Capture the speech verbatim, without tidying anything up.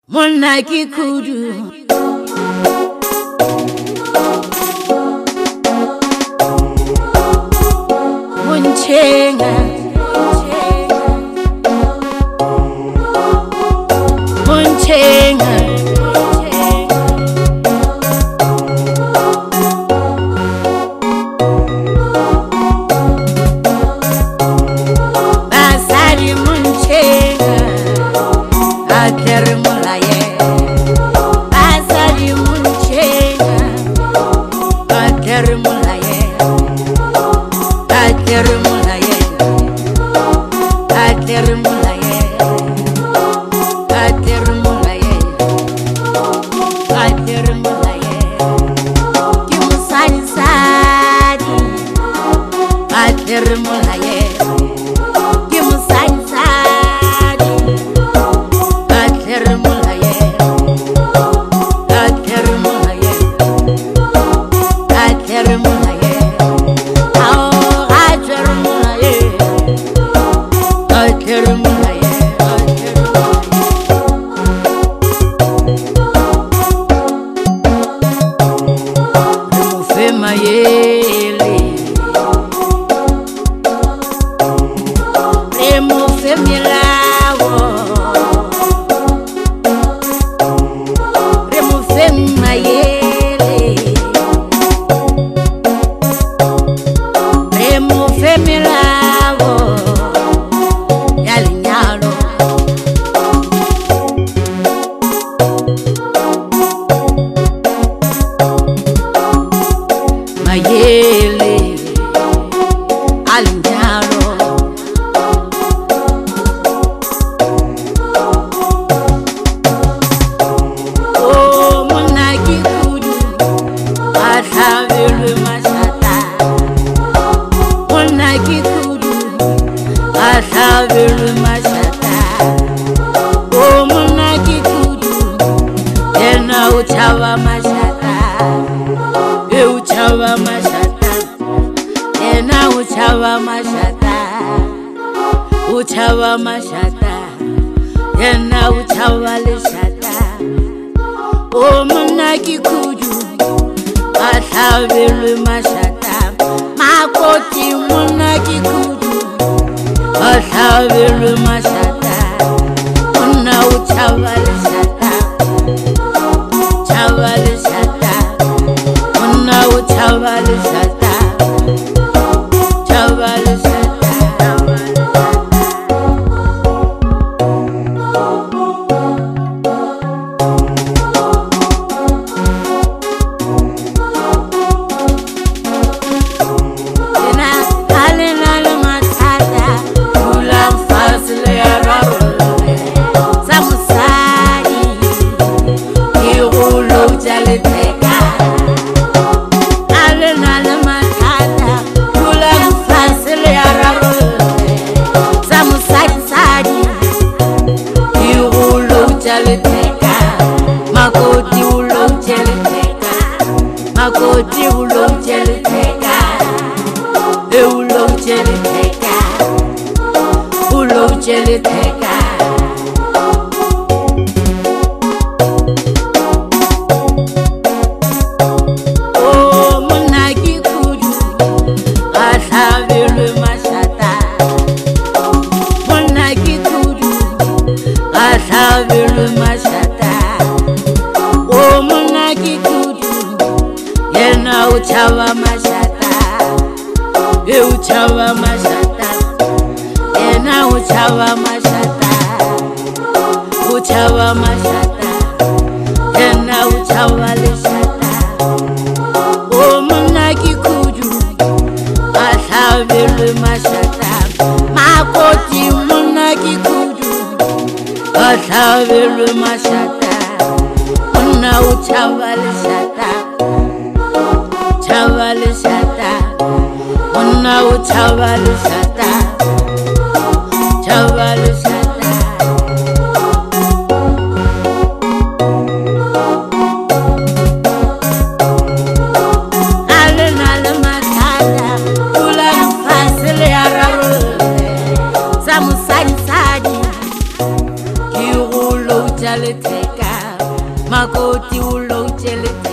Monna ki kudu Munchenga Munchenga Basari Munchenga Ater Mulaye Basari Munchenga Ater Mulaye Ater Mulaye Ater Mulaye Ater Mulaye Ater Mulaye Kimusani Sadi Ater Mulaye Kimusani Sadi Ater Mulaye Ater Mulaye Ater Mulaye Oh Ater Mulaye Ater Mulaye Remufema yele Remufemilawo Remufema yele Remufemilawo Yalinyalo Mayele Alinyalo Oh Monaki kudu Atavelu mashata Monaki kudu Atavelu mashata Oh Monaki kudu Tena uchawa mashata E uchawa mashata Tena uchawa mashata Uchawa mashata Tena uchawa lishata Oh Monaki kudu Atavelu mashata Makoti Monaki kudu Atavelu mashata Una uchawa lishata Chawa lishata Una uchawa lishata Chawa lishata Makoti ulo cheleteka Makoti ulo cheleteka E ulo cheleteka Ulo cheleteka Oh Monaki kudu Atavelu mashata Monaki kudu Atavelu mashata Oh Monaki kudu Yena uchawa mashata E uchawa mashata Yena uchawa mashata Uchawa mashata Yena uchawa lishata Oh Monaki kudu Atavelu mashata Makoti Monaki kudu Atavelu mashata Una uchawa lishata Chawa lishata Una uchawa lishata Chawa lishata Ale nale matata Ula mfasile ararule Samusani sadi Kirulo jalete makoti ulo ucheleta